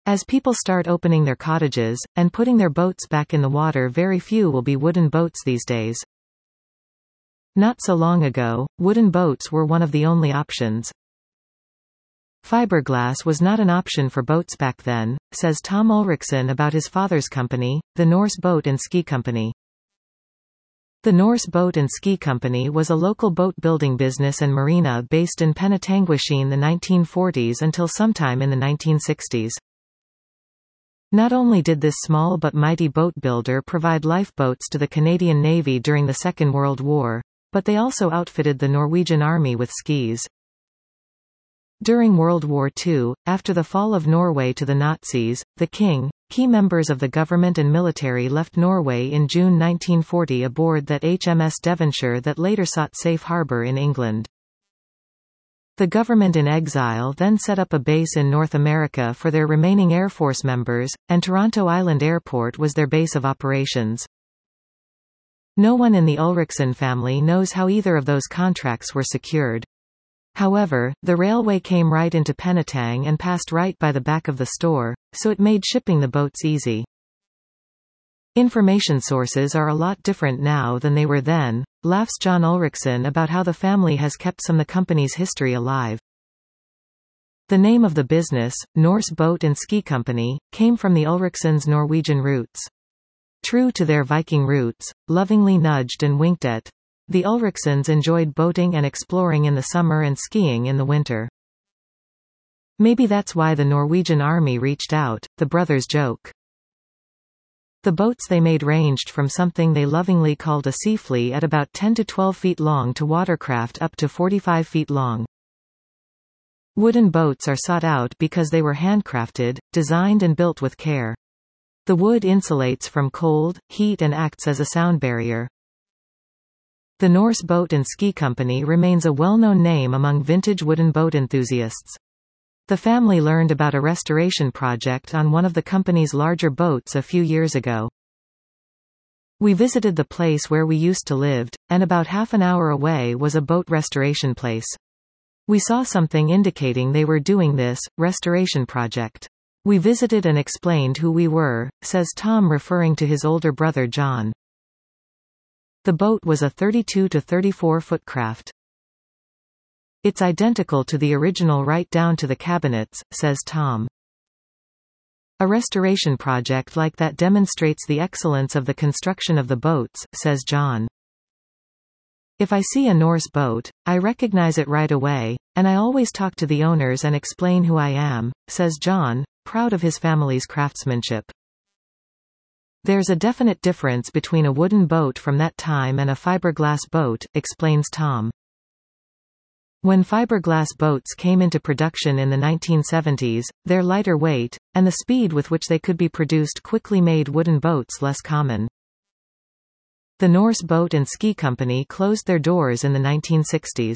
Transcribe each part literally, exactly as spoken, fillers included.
As people start opening their cottages, and putting their boats back in the water, very few will be wooden boats these days. Not so long ago, wooden boats were one of the only options. Fiberglass was not an option for boats back then, says Tom Ulrichsen about his father's company, the Norse Boat and Ski Company. The Norse Boat and Ski Company was a local boat-building business and marina based in Penetanguishene in the nineteen forties until sometime in the nineteen sixties. Not only did this small but mighty boat builder provide lifeboats to the Canadian Navy during the Second World War, but they also outfitted the Norwegian Army with skis. During World War Two, after the fall of Norway to the Nazis, the King, key members of the government and military left Norway in June nineteen forty aboard that H M S Devonshire that later sought safe harbour in England. The government in exile then set up a base in North America for their remaining Air Force members, and Toronto Island Airport was their base of operations. No one in the Ulrichsen family knows how either of those contracts were secured. However, the railway came right into Penetang and passed right by the back of the store, so it made shipping the boats easy. Information sources are a lot different now than they were then, laughs John Ulrichsen about how the family has kept some of the company's history alive. The name of the business, Norse Boat and Ski Company, came from the Ulrichsens' Norwegian roots. True to their Viking roots, lovingly nudged and winked at, the Ulrichsens enjoyed boating and exploring in the summer and skiing in the winter. Maybe that's why the Norwegian army reached out, the brothers joke. The boats they made ranged from something they lovingly called a seaflea at about ten to twelve feet long to watercraft up to forty-five feet long. Wooden boats are sought out because they were handcrafted, designed and built with care. The wood insulates from cold, heat and acts as a sound barrier. The Norse Boat and Ski Company remains a well-known name among vintage wooden boat enthusiasts. The family learned about a restoration project on one of the company's larger boats a few years ago. We visited the place where we used to live, and about half an hour away was a boat restoration place. We saw something indicating they were doing this restoration project. We visited and explained who we were, says Tom, referring to his older brother John. The boat was a thirty-two to thirty-four foot craft. It's identical to the original right down to the cabinets, says Tom. A restoration project like that demonstrates the excellence of the construction of the boats, says John. If I see a Norse boat, I recognize it right away, and I always talk to the owners and explain who I am, says John, proud of his family's craftsmanship. There's a definite difference between a wooden boat from that time and a fiberglass boat, explains Tom. When fiberglass boats came into production in the nineteen seventies, their lighter weight, and the speed with which they could be produced quickly made wooden boats less common. The Norse Boat and Ski Company closed their doors in the nineteen sixties.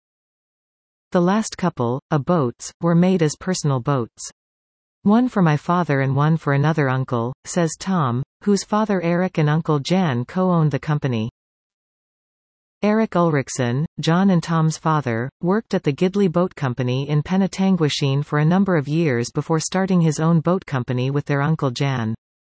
The last couple, of boats, were made as personal boats. One for my father and one for another uncle, says Tom, whose father Eric and uncle Jan co-owned the company. Eric Ulrichsen, John and Tom's father, worked at the Gidley Boat Company in Penetanguishene for a number of years before starting his own boat company with their uncle Jan.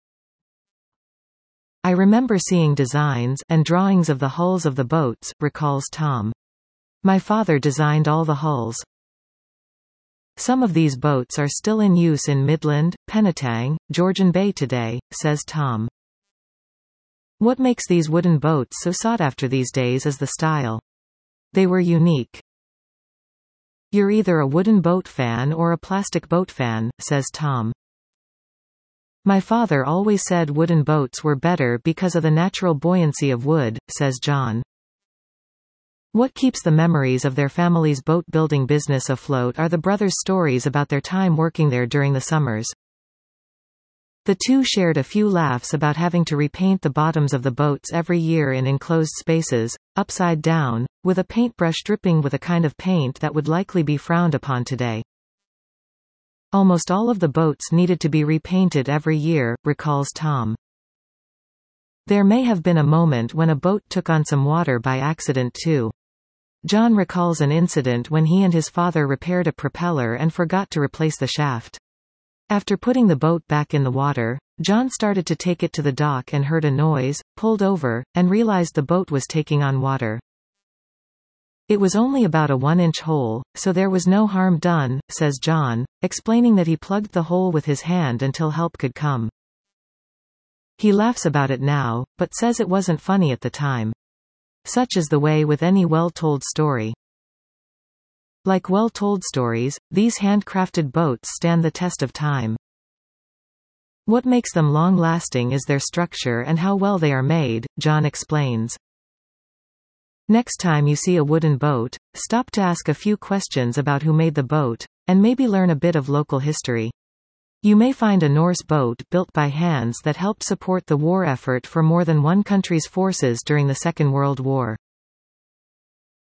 I remember seeing designs and drawings of the hulls of the boats, recalls Tom. My father designed all the hulls. Some of these boats are still in use in Midland, Penetang, Georgian Bay today, says Tom. What makes these wooden boats so sought after these days is the style. They were unique. You're either a wooden boat fan or a plastic boat fan, says Tom. My father always said wooden boats were better because of the natural buoyancy of wood, says John. What keeps the memories of their family's boat-building business afloat are the brothers' stories about their time working there during the summers. The two shared a few laughs about having to repaint the bottoms of the boats every year in enclosed spaces, upside down, with a paintbrush dripping with a kind of paint that would likely be frowned upon today. Almost all of the boats needed to be repainted every year, recalls Tom. There may have been a moment when a boat took on some water by accident too. John recalls an incident when he and his father repaired a propeller and forgot to replace the shaft. After putting the boat back in the water, John started to take it to the dock and heard a noise, pulled over, and realized the boat was taking on water. It was only about a one-inch hole, so there was no harm done, says John, explaining that he plugged the hole with his hand until help could come. He laughs about it now, but says it wasn't funny at the time. Such is the way with any well-told story. Like well-told stories, these handcrafted boats stand the test of time. What makes them long-lasting is their structure and how well they are made, John explains. Next time you see a wooden boat, stop to ask a few questions about who made the boat, and maybe learn a bit of local history. You may find a Norse boat built by hands that helped support the war effort for more than one country's forces during the Second World War.